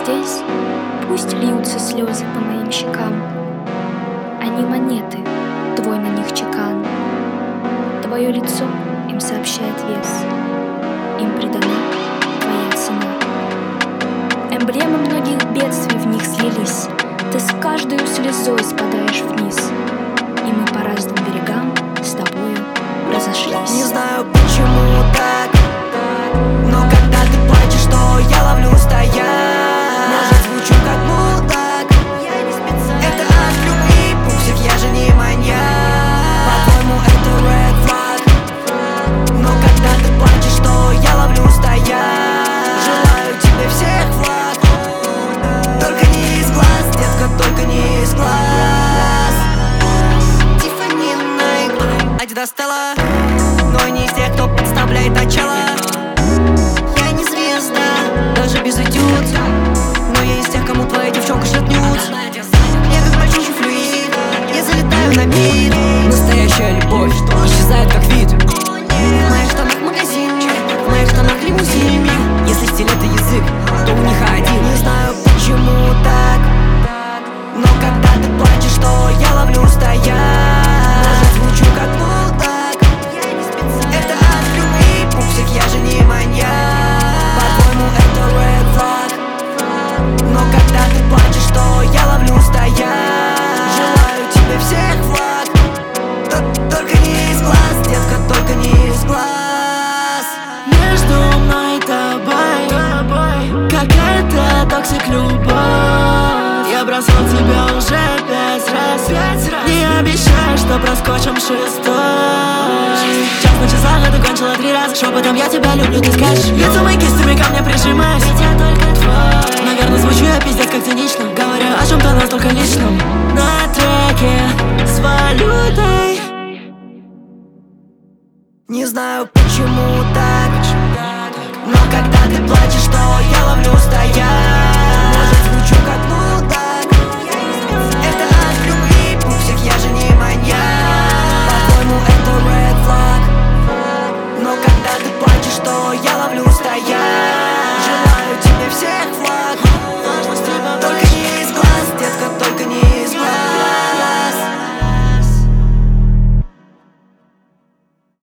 здесь, пусть льются слезы по моим щекам. Они монеты, твой на них чекан. Твое лицо им сообщает вес, им придана твоя цена. Эмблемы многих бедствий в них слились, ты с каждой слезой спадаешь вниз, и мы по разным берегам с тобою разошлись. Не знаю, почему так, но когда ты плачешь, то я ловлю стояк. Может, звучу как мудак, это от любви, пупсик, я же не маньяк. По-твоему, это red flag, но когда ты плачешь, то я ловлю стояк. Желаю тебе всех благ, только не из глаз, детка, только не из глаз. Тиффани Найк, Адидас Стелла, но не из тех, кто подставляет начало. Я не звезда, даже без этюд, но я из тех, кому твоя девчонка шлет нюд. Я как большущий флюид, я залетаю на бит. Настоящая любовь исчезает как вид. В моих штанах магазин, в моих штанах лимузин. Если стиль это язык, то у них один. Не знаю, почему так, но когда ты плачешь, то я ловлю стояк. Может, звучу как мудак, это от любви, пупсик, я же не маньяк. По-твоему, это red flag, но когда ты плачешь, то я ловлю стояк. Желаю тебе всех благ, только не из глаз, детка, только не из глаз. Между мной и тобой какая-то токсик любовь. Я бросал тебя уже 5 раз. Не обещаю, что проскочим 6-й. Час на часах, это кончила 3 раза. Шепотом я тебя люблю, ты скажешь. Лицом и кистями ко мне прижимаешь, ведь я только твой. Наверное, звучу я пиздец как цинично, говоря о чем-то настолько личном. На треке с валютой. Не знаю, почему так, но когда ты плачешь, то я ловлю стояк.